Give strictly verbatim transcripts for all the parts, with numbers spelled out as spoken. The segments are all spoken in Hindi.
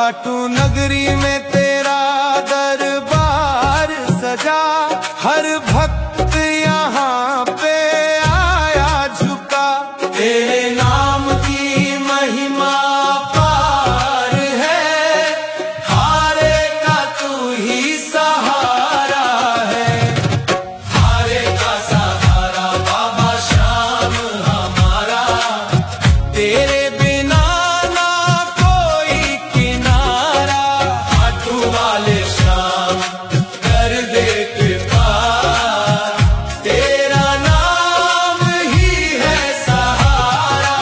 खाटू नगरी में तेरा दरबार सजा, हर भक्त यहाँ पे आया झुका। तेरे नाम की महिमा पार है, हारे का तू ही सहारा है। हारे का सहारा बाबा श्याम हमारा, तेरे बिना ना कोई किनारा। खाटू वाले श्याम कर दे कृपा, तेरा नाम ही है सहारा।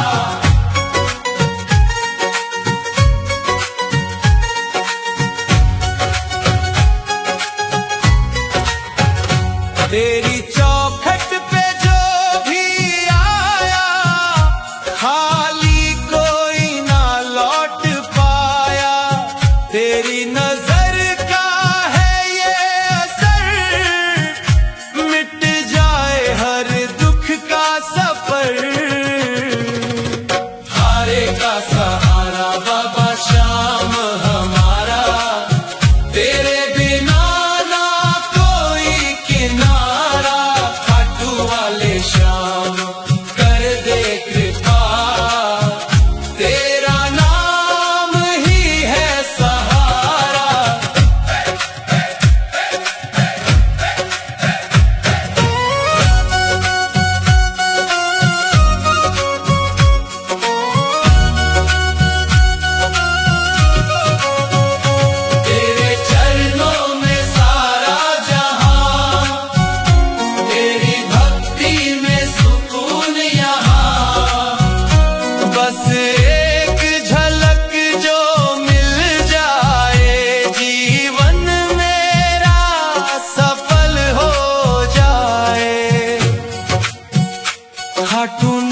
तेरी चौखट पे जो भी आया, खाली कोई ना लौट पाया। तेरी नजर का है ये असर, मिट जाए हर दुख का सफर। हारे का सहारा बाबा श्याम हमारा, तेरे बिना ना कोई किनारा। खाटू वाले श्याम कर दे कृपा, तेरा नाम ही है सहारा। तेरे चरणों में सारा जहां, तेरी भक्ति में सुकून यहाँ। बस एक झलक जो मिल जाए, जीवन मेरा सफल हो जाए। खाटू